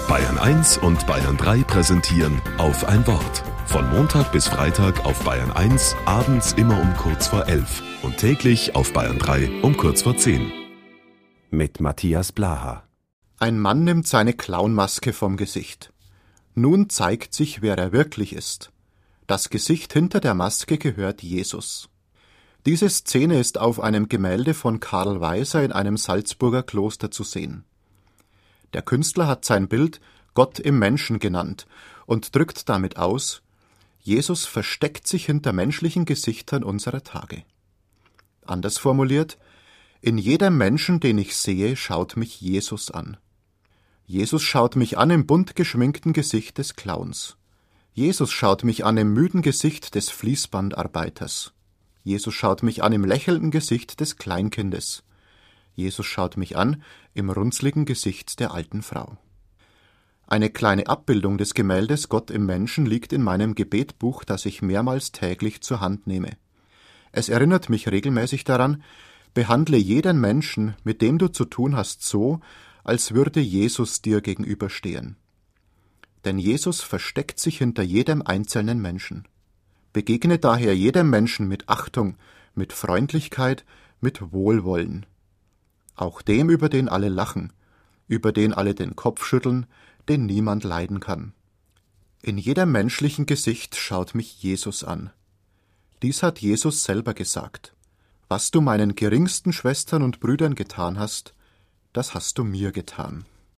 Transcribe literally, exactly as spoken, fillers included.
Bayern eins und Bayern drei präsentieren auf ein Wort. Von Montag bis Freitag auf Bayern eins, abends immer um kurz vor elf und täglich auf Bayern drei um kurz vor zehn. Mit Matthias Blaha. Ein Mann nimmt seine Clownmaske vom Gesicht. Nun zeigt sich, wer er wirklich ist. Das Gesicht hinter der Maske gehört Jesus. Diese Szene ist auf einem Gemälde von Karl Weiser in einem Salzburger Kloster zu sehen. Der Künstler hat sein Bild Gott im Menschen genannt und drückt damit aus: Jesus versteckt sich hinter menschlichen Gesichtern unserer Tage. Anders formuliert: In jedem Menschen, den ich sehe, schaut mich Jesus an. Jesus schaut mich an im bunt geschminkten Gesicht des Clowns. Jesus schaut mich an im müden Gesicht des Fließbandarbeiters. Jesus schaut mich an im lächelnden Gesicht des Kleinkindes. Jesus schaut mich an im runzligen Gesicht der alten Frau. Eine kleine Abbildung des Gemäldes Gott im Menschen liegt in meinem Gebetbuch, das ich mehrmals täglich zur Hand nehme. Es erinnert mich regelmäßig daran: Behandle jeden Menschen, mit dem du zu tun hast, so, als würde Jesus dir gegenüberstehen. Denn Jesus versteckt sich hinter jedem einzelnen Menschen. Begegne daher jedem Menschen mit Achtung, mit Freundlichkeit, mit Wohlwollen. Auch dem, über den alle lachen, über den alle den Kopf schütteln, den niemand leiden kann. In jedem menschlichen Gesicht schaut mich Jesus an. Dies hat Jesus selber gesagt: Was du meinen geringsten Schwestern und Brüdern getan hast, das hast du mir getan.